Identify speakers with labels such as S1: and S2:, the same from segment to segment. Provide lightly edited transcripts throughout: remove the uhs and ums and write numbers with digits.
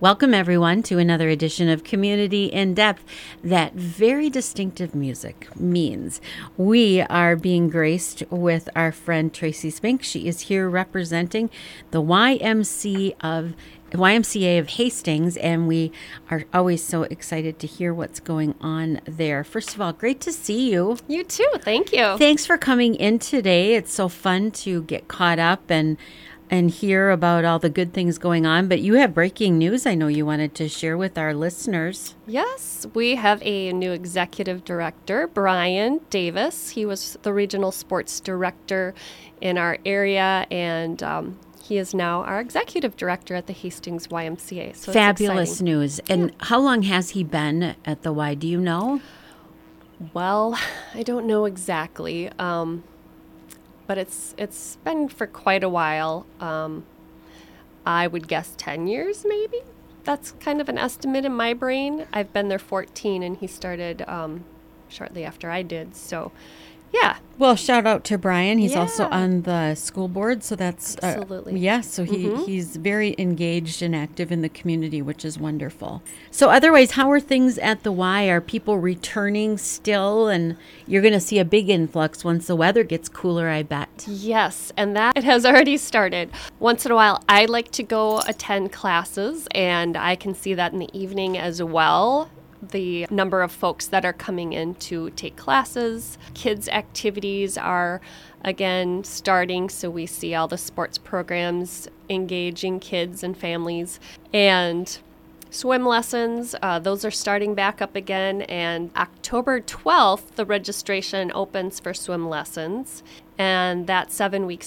S1: Welcome, everyone, to another edition of Community in Depth. That very distinctive music means we are being graced with our friend Tracy Spink. She is here representing the YMCA of Hastings, and we are always so excited to hear what's going on there. First of all, great to see you.
S2: You too. Thank you.
S1: Thanks for coming in today. It's so fun to get caught up and hear about all the good things going on. But you have breaking news I know you wanted to share with our listeners.
S2: Yes, we have a new executive director, Brian Davis. He was the regional sports director in our area, and he is now our executive director at the Hastings YMCA. So
S1: Fabulous news. And how long has he been at the Y? Do you know?
S2: Well, I don't know exactly. But it's been for quite a while. I would guess 10 years, maybe. That's kind of an estimate in my brain. I've been there 14, and he started shortly after I did. So, yeah.
S1: Well, shout out to Brian. He's also on the school board, so that's
S2: absolutely
S1: So he's very engaged and active in the community, which is wonderful. So, otherwise, how are things at the Y? Are people returning still? And you're going to see a big influx once the weather gets cooler, I bet.
S2: Yes, and that it has already started. Once in a while, I like to go attend classes, and I can see that in the evening as well. The number of folks that are coming in to take classes. Kids' activities are again starting, so we see all the sports programs engaging kids and families. And swim lessons, those are starting back up again. And October 12th, the registration opens for swim lessons. And that 7-week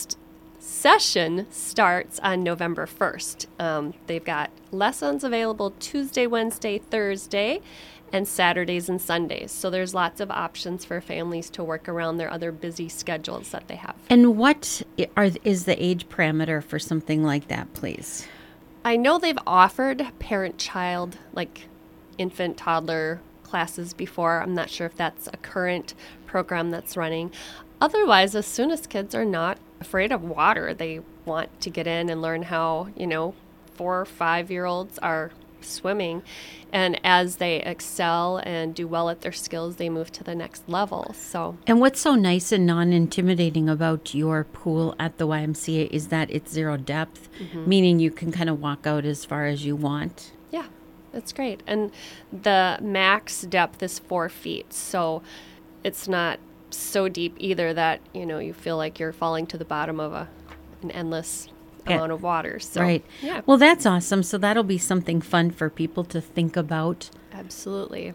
S2: session starts on November 1st. They've got lessons available Tuesday, Wednesday, Thursday, and Saturdays and Sundays. So there's lots of options for families to work around their other busy schedules that they have.
S1: And what is the age parameter for something like that, please?
S2: I know they've offered parent-child, like infant, toddler classes before. I'm not sure if that's a current program that's running. Otherwise, as soon as kids are not afraid of water, they want to get in and learn how, 4 or 5-year-olds are swimming. And as they excel and do well at their skills, they move to the next level.
S1: And what's so nice and non-intimidating about your pool at the YMCA is that it's zero depth, meaning you can kind of walk out as far as you want.
S2: Yeah, that's great. And the max depth is 4 feet, so it's not so deep either that you feel like you're falling to the bottom of an endless amount of water. So,
S1: right.
S2: Yeah.
S1: Well, that's awesome. So that'll be something fun for people to think about.
S2: Absolutely.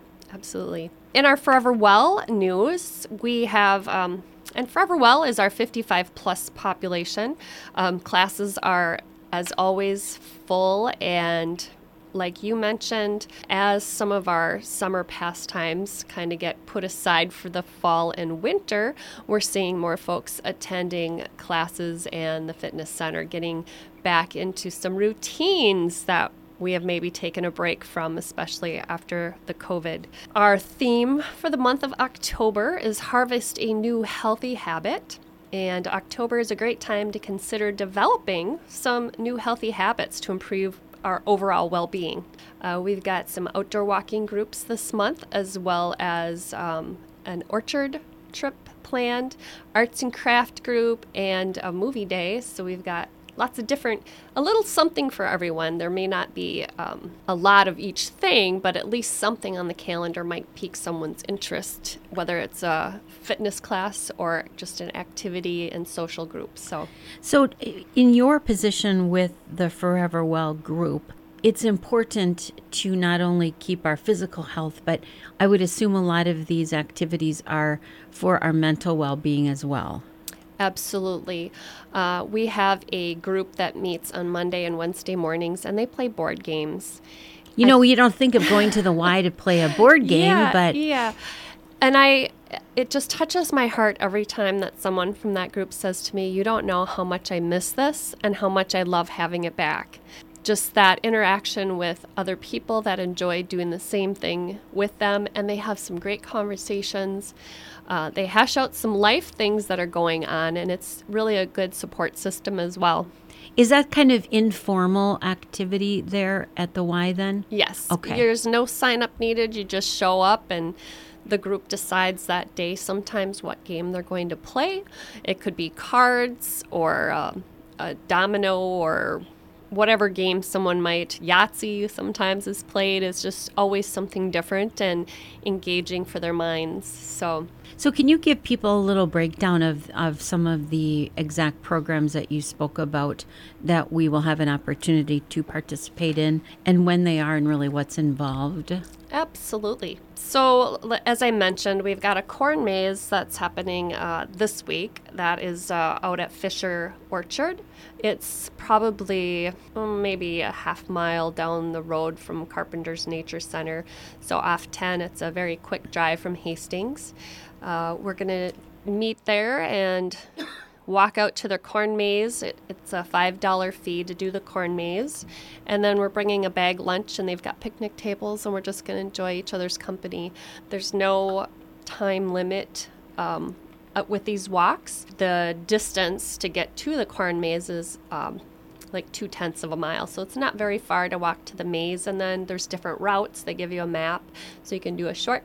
S2: In our Forever Well news, we have and Forever Well is our 55 plus population. Classes are, as always, full, and like you mentioned, as some of our summer pastimes kind of get put aside for the fall and winter, we're seeing more folks attending classes and the fitness center, getting back into some routines that we have maybe taken a break from, especially after the COVID. Our theme for the month of October is Harvest a New Healthy Habit. And October is a great time to consider developing some new healthy habits to improve our overall well-being. We've got some outdoor walking groups this month, as well as an orchard trip planned, arts and craft group, and a movie day. So we've got lots of a little something for everyone. There may not be a lot of each thing, but at least something on the calendar might pique someone's interest, whether it's a fitness class or just an activity and social group. So
S1: in your position with the Forever Well group, it's important to not only keep our physical health, but I would assume a lot of these activities are for our mental well-being as well.
S2: Absolutely. We have a group that meets on Monday and Wednesday mornings, and they play board games.
S1: You don't think of going to the Y to play a board game, but...
S2: Yeah. And it just touches my heart every time that someone from that group says to me, "You don't know how much I miss this and how much I love having it back." Just that interaction with other people that enjoy doing the same thing with them, and they have some great conversations. They hash out some life things that are going on, and it's really a good support system as well.
S1: Is that kind of informal activity there at the Y then?
S2: Yes.
S1: Okay.
S2: There's no sign up needed. You just show up and the group decides that day sometimes what game they're going to play. It could be cards or a domino or whatever game someone might. Yahtzee sometimes is played. It's just always something different and engaging for their minds.
S1: So can you give people a little breakdown of some of the exact programs that you spoke about that we will have an opportunity to participate in and when they are and really what's involved?
S2: Absolutely. So, as I mentioned, we've got a corn maze that's happening this week that is out at Fisher Orchard. It's probably maybe a half mile down the road from Carpenter's Nature Center. So, off 10, it's a very quick drive from Hastings. We're going to meet there and walk out to the corn maze. It's a $5 fee to do the corn maze. And then we're bringing a bag lunch, and they've got picnic tables, and we're just going to enjoy each other's company. There's no time limit with these walks. The distance to get to the corn maze is like 0.2 of a mile. So it's not very far to walk to the maze. And then there's different routes. They give you a map. So you can do a short,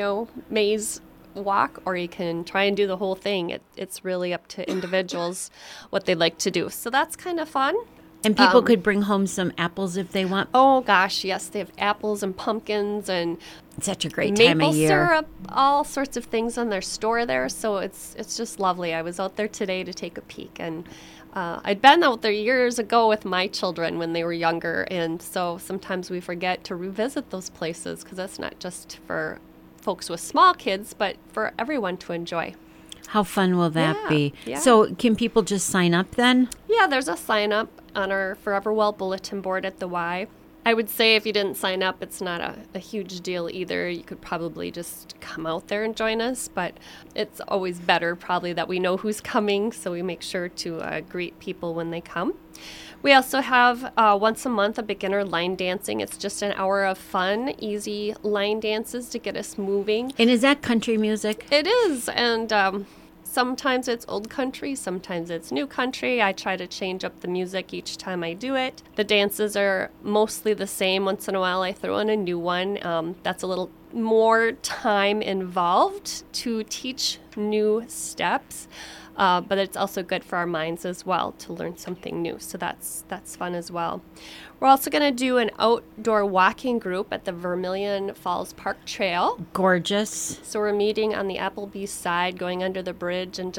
S2: maze walk, or you can try and do the whole thing. It's really up to individuals what they'd like to do. So that's kind of fun.
S1: And people could bring home some apples if they want.
S2: Oh gosh, yes, they have apples and pumpkins and
S1: It's such a great time
S2: maple
S1: of year.
S2: syrup, all sorts of things in their store there. So it's just lovely. I was out there today to take a peek, and I'd been out there years ago with my children when they were younger, and so sometimes we forget to revisit those places because that's not just for folks with small kids, but for everyone to enjoy.
S1: How fun will that
S2: Yeah,
S1: be?
S2: yeah.
S1: So can people just sign up then?
S2: Yeah, there's a sign up on our Forever Well bulletin board at the Y. I would say if you didn't sign up, it's not a huge deal either. You could probably just come out there and join us, but it's always better probably that we know who's coming, so we make sure to greet people when they come. We also have once a month a beginner line dancing. It's just an hour of fun, easy line dances to get us moving.
S1: And is that country music?
S2: It is, and sometimes it's old country, sometimes it's new country. I try to change up the music each time I do it. The dances are mostly the same. Once in a while I throw in a new one. That's a little more time involved to teach new steps. But it's also good for our minds as well to learn something new. So that's fun as well. We're also going to do an outdoor walking group at the Vermilion Falls Park Trail.
S1: Gorgeous.
S2: So we're meeting on the Applebee's side, going under the bridge, and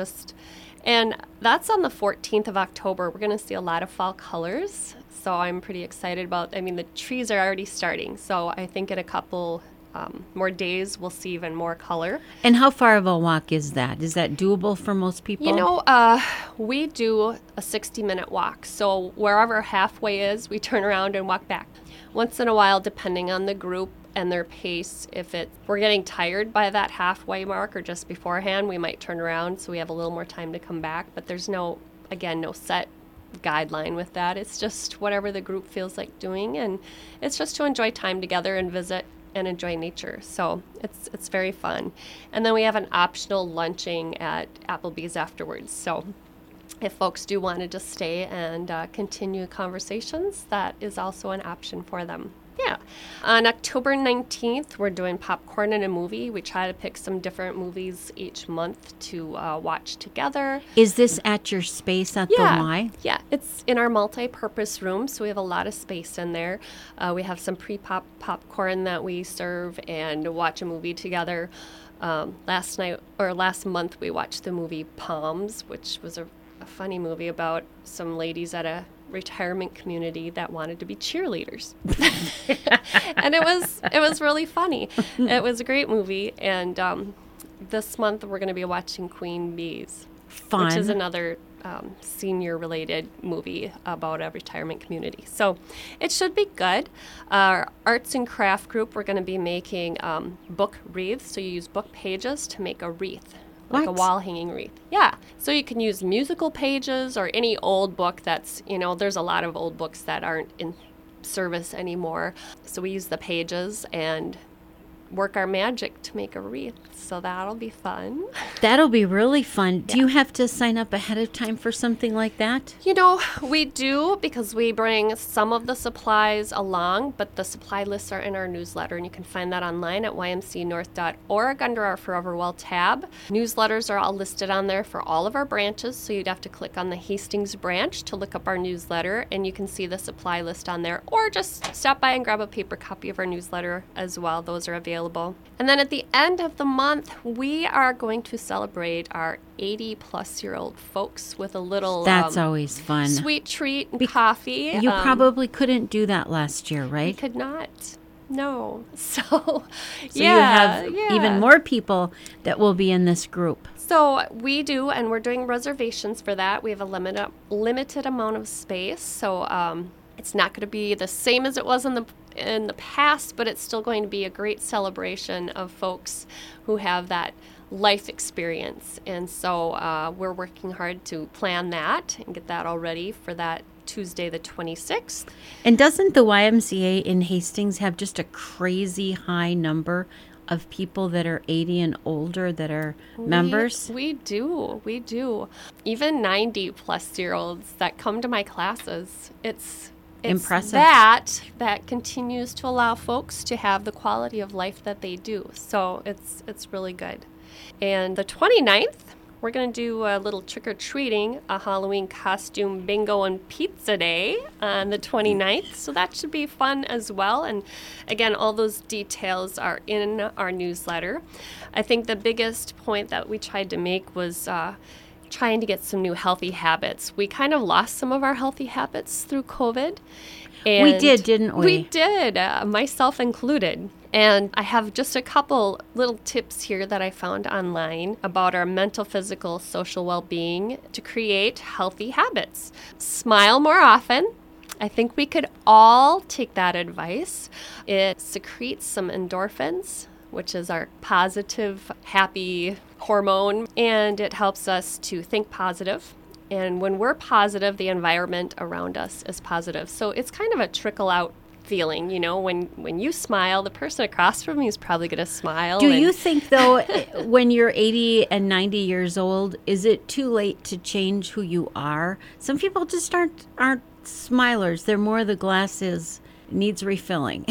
S2: that's on the 14th of October. We're going to see a lot of fall colors. So I'm pretty excited the trees are already starting. So I think in a couple more days, we'll see even more color.
S1: And how far of a walk is that? Is that doable for most people?
S2: We do a 60-minute walk. So wherever halfway is, we turn around and walk back. Once in a while, depending on the group and their pace, if we're getting tired by that halfway mark or just beforehand, we might turn around so we have a little more time to come back. But there's no set guideline with that. It's just whatever the group feels like doing, and it's just to enjoy time together and visit and enjoy nature. So it's very fun. And then we have an optional lunching at Applebee's afterwards. So if folks do want to just stay and continue conversations, that is also an option for them. Yeah. On October 19th, we're doing Popcorn and a Movie. We try to pick some different movies each month to watch together.
S1: Is this at your space at the Y?
S2: Yeah, it's in our multi-purpose room, so we have a lot of space in there. We have some pre-pop popcorn that we serve and watch a movie together. Last month, we watched the movie Palms, which was a funny movie about some ladies at a retirement community that wanted to be cheerleaders. And it was really funny. It was a great movie. And this month we're going to be watching Queen Bees.
S1: Fun.
S2: Which is another senior related movie about a retirement community. So it should be good. Our arts and craft group, we're going to be making book wreaths. So you use book pages to make a wreath. Like a wall hanging wreath. Yeah. So you can use musical pages or any old book that's, there's a lot of old books that aren't in service anymore. So we use the pages and work our magic to make a wreath. So that'll be fun.
S1: That'll be really fun. Do you have to sign up ahead of time for something like that?
S2: You know, we do, because we bring some of the supplies along, but the supply lists are in our newsletter, and you can find that online at ymcnorth.org under our Forever Well tab. Newsletters are all listed on there for all of our branches, so you'd have to click on the Hastings branch to look up our newsletter, and you can see the supply list on there, or just stop by and grab a paper copy of our newsletter as well. Those are available. And then at the end of the month, we are going to celebrate our 80-plus-year-old folks with a little
S1: That's always fun.
S2: sweet treat and coffee.
S1: You probably couldn't do that last year,
S2: We
S1: right?
S2: could not. No. So
S1: So
S2: yeah,
S1: you have even more people that will be in this group.
S2: So we do, and we're doing reservations for that. We have a limited amount of space, so it's not going to be the same as it was in the past, but it's still going to be a great celebration of folks who have that life experience. And so we're working hard to plan that and get that all ready for that Tuesday the 26th.
S1: And doesn't the YMCA in Hastings have just a crazy high number of people that are 80 and older that are members?
S2: We do. Even 90-plus-year-olds that come to my classes. It's
S1: Impressive.
S2: That continues to allow folks to have the quality of life that they do. So it's really good. And the 29th, we're going to do a little trick-or-treating, a Halloween costume bingo and pizza day on the 29th. So that should be fun as well. And again, all those details are in our newsletter. I think the biggest point that we tried to make was trying to get some new healthy habits. We kind of lost some of our healthy habits through COVID. And
S1: We did, didn't we?
S2: We did, myself included. And I have just a couple little tips here that I found online about our mental, physical, social well-being to create healthy habits. Smile more often. I think we could all take that advice. It secretes some endorphins, which is our positive, happy hormone, and it helps us to think positive. And when we're positive, the environment around us is positive. So it's kind of a trickle-out feeling, you know, when you smile, the person across from you is probably going to smile.
S1: Do you think, though, when you're 80 and 90 years old, is it too late to change who you are? Some people just aren't smilers. They're more the glass needs refilling.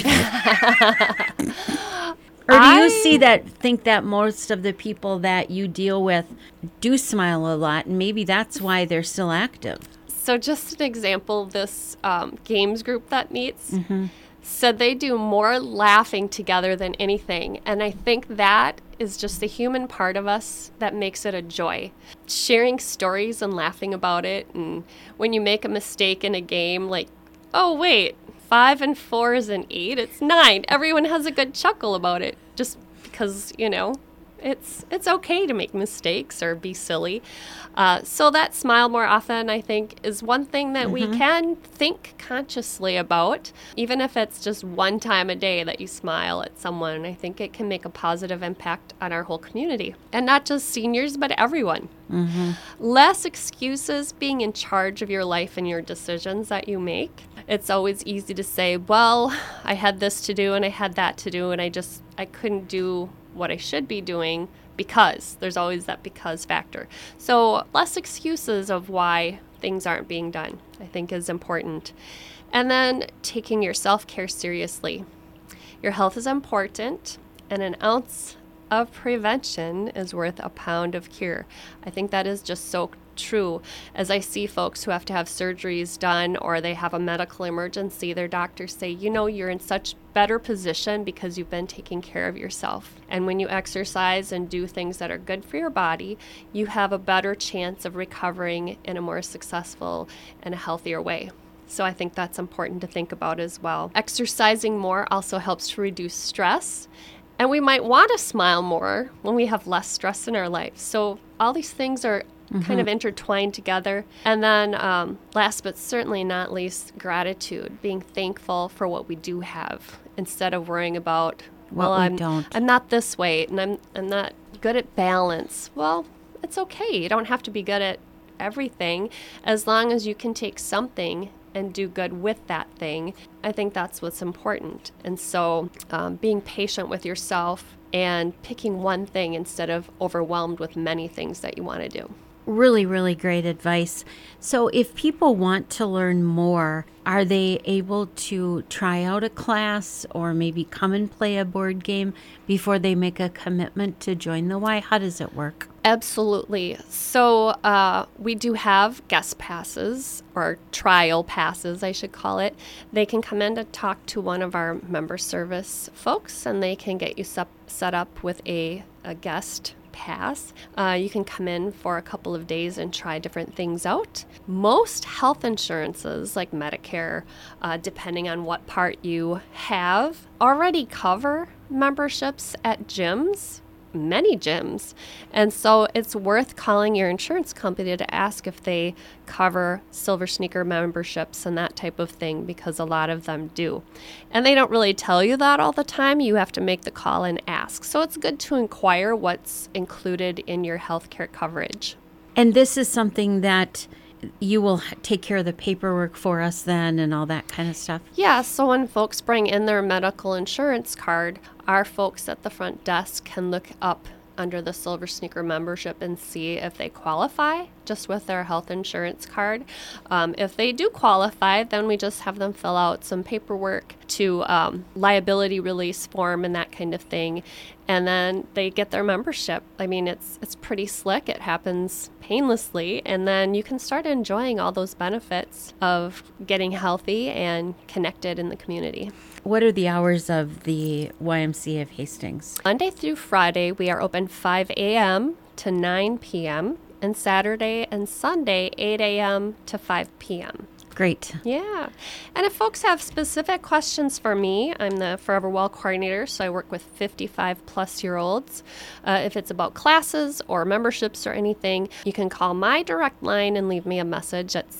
S1: Or do you think that most of the people that you deal with do smile a lot, and maybe that's why they're still active?
S2: So just an example, this games group that meets said they do more laughing together than anything. And I think that is just the human part of us that makes it a joy. Sharing stories and laughing about it. And when you make a mistake in a game, like, oh, wait, 5 and 4 is an 8, it's 9. Everyone has a good chuckle about it just because, you know, it's okay to make mistakes or be silly. So that smile more often, I think, is one thing that we can think consciously about. Even if it's just one time a day that you smile at someone, I think it can make a positive impact on our whole community. And not just seniors, but everyone. Less excuses, being in charge of your life and your decisions that you make. It's always easy to say, well, I had this to do and I had that to do, and I couldn't do what I should be doing because there's always that because factor. So less excuses of why things aren't being done, I think, is important. And then taking your self-care seriously. Your health is important, and an ounce of prevention is worth a pound of cure. I think that is just so true. As I see folks who have to have surgeries done or they have a medical emergency, their doctors say, you know, you're in such better position because you've been taking care of yourself. And when you exercise and do things that are good for your body, you have a better chance of recovering in a more successful and a healthier way. So I think that's important to think about as well. Exercising more also helps to reduce stress. And we might want to smile more when we have less stress in our life. So all these things are kind of intertwined together. And then last but certainly not least, gratitude, being thankful for what we do have instead of worrying about, I'm not this way and I'm not good at balance. Well, it's okay. You don't have to be good at everything as long as you can take something and do good with that thing. I think that's what's important. And so being patient with yourself and picking one thing instead of overwhelmed with many things that you want to do.
S1: Really, really great advice. So if people want to learn more, are they able to try out a class or maybe come and play a board game before they make a commitment to join the Y? How does it work?
S2: Absolutely. So we do have guest passes, or trial passes, I should call it. They can come in to talk to one of our member service folks, and they can get you set up with a guest pass. You can come in for a couple of days and try different things out. Most health insurances, like Medicare, depending on what part you have, already cover memberships at gyms. Many gyms. And so it's worth calling your insurance company to ask if they cover Silver Sneaker memberships and that type of thing, because a lot of them do. And they don't really tell you that all the time. You have to make the call and ask. So it's good to inquire what's included in your healthcare coverage.
S1: And this is something that you will take care of the paperwork for us then and all that kind of stuff?
S2: Yeah, so when folks bring in their medical insurance card, our folks at the front desk can look up under the Silver Sneaker membership and see if they qualify just with their health insurance card. If they do qualify, then we just have them fill out some paperwork to liability release form and that kind of thing. And then they get their membership. I mean, it's pretty slick. It happens painlessly. And then you can start enjoying all those benefits of getting healthy and connected in the community.
S1: What are the hours of the YMCA of Hastings?
S2: Monday through Friday, we are open 5 a.m. to 9 p.m. and Saturday and Sunday, 8 a.m. to 5 p.m.
S1: Great.
S2: Yeah. And if folks have specific questions for me, I'm the Forever Well coordinator, so I work with 55-plus-year-olds. If it's about classes or memberships or anything, you can call my direct line and leave me a message at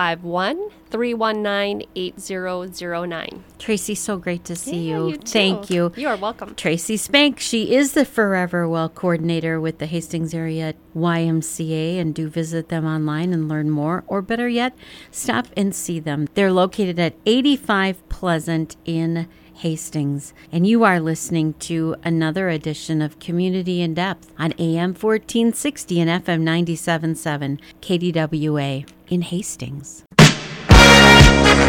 S2: 651-319-8009.
S1: Tracy, so great to see
S2: Yeah,
S1: you.
S2: you too.
S1: Thank you.
S2: You are welcome.
S1: Tracy Spank, she is the Forever Well coordinator with the Hastings Area YMCA, and do visit them online and learn more, or better yet, stop and see them. They're located at 85 Pleasant in Hastings, and you are listening to another edition of Community in Depth on AM 1460 and FM 97.7 KDWA in Hastings.